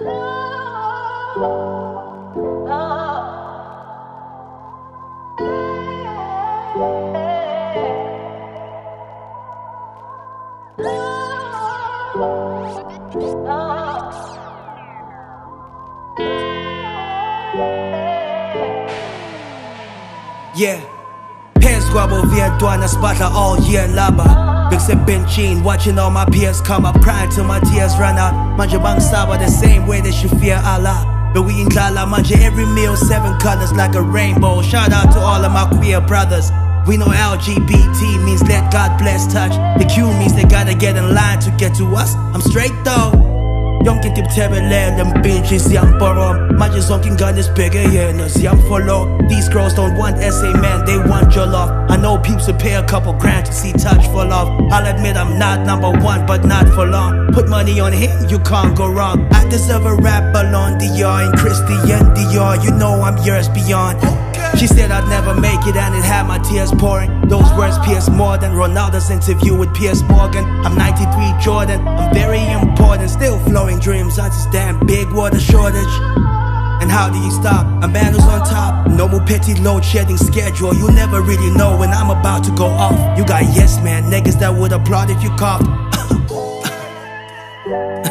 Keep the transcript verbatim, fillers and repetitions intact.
Yeah, peers squabble via Duana Spata all year laba. Big sip benching, watching all my peers come up, crying till my tears run out. Manja bang saba the same way they should fear Allah. But we in Lala, manja every meal, seven colors like a rainbow. Shout out to all of my queer brothers. We know L G B T means let God bless touch. The Q means they gotta get in line to get to us. I'm straight though. Young kid tip tebele, them bitches young borom. My just honking gun is bigger, yeah, no, see I'm follow. These girls don't want S A man, they want your love. I know peeps will pay a couple grand to see touch for love. I'll admit I'm not number one, but not for long. Put money on him, you can't go wrong. I deserve a rap Ballon d'Or and Christian Dior. You know I'm yours beyond. She said I'd never make it and it had my tears pouring. Those words pierce more than Ronaldo's interview with Piers Morgan. I'm ninety-three Jordan, I'm very important. Still flowing dreams on this damn big water shortage. And how do you stop? A man who's on top. No more petty load shedding schedule. You never really know when I'm about to go off. You got yes man, niggas that would applaud if you coughed.